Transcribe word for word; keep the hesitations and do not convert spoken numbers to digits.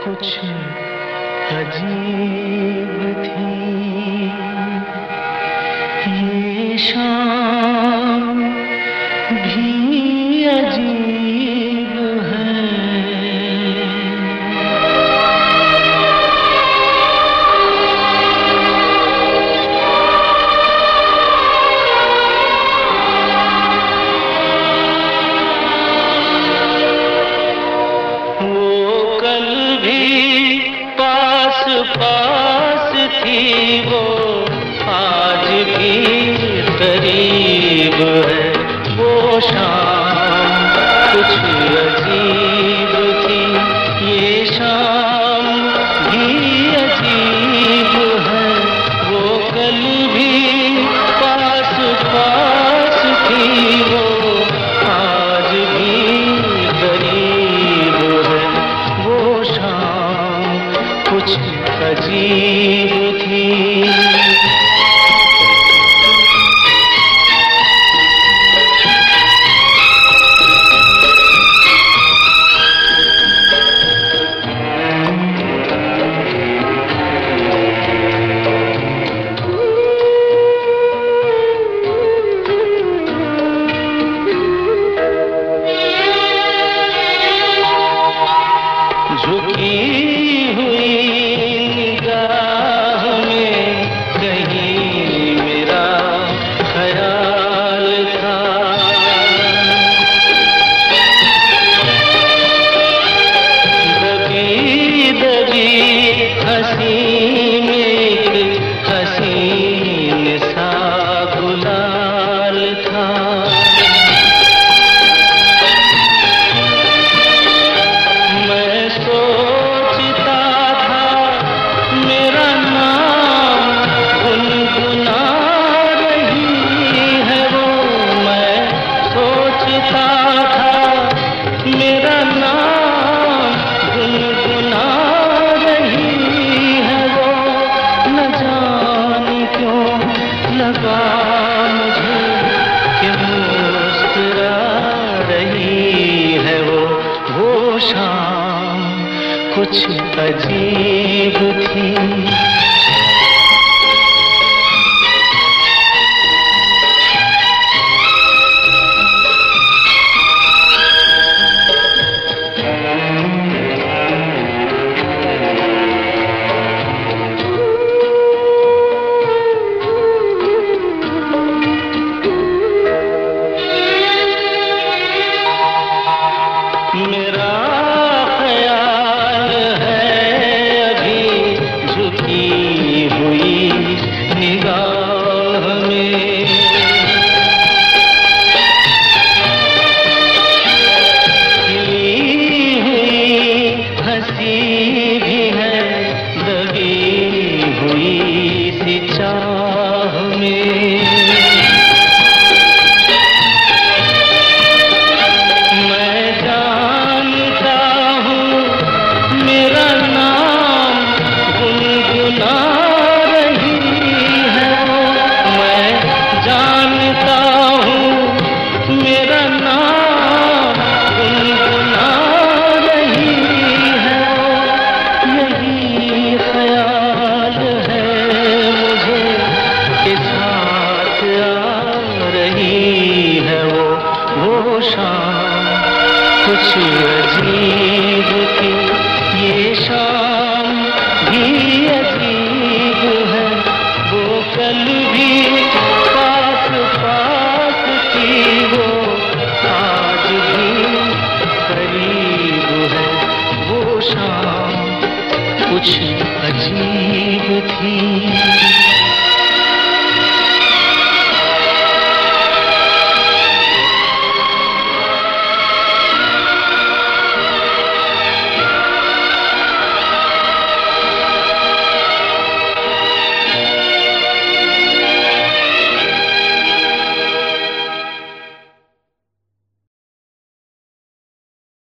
कुछ अजीब थी ये शाम भी अजीब है। पास थी वो आज भी करीब है। वो शाम कुछ अजीब थी ये शाम भी अजीब है। वो कल भी पास पास थी वो आज भी करीब है। वो शाम कुछ अजीब थी। झुकी कुछ अजीब थी। मेरा कुछ अजीब थी ये शाम भी अजीब है। वो कल भी पास पास थी वो आज भी करीब है। वो शाम कुछ अजीब थी।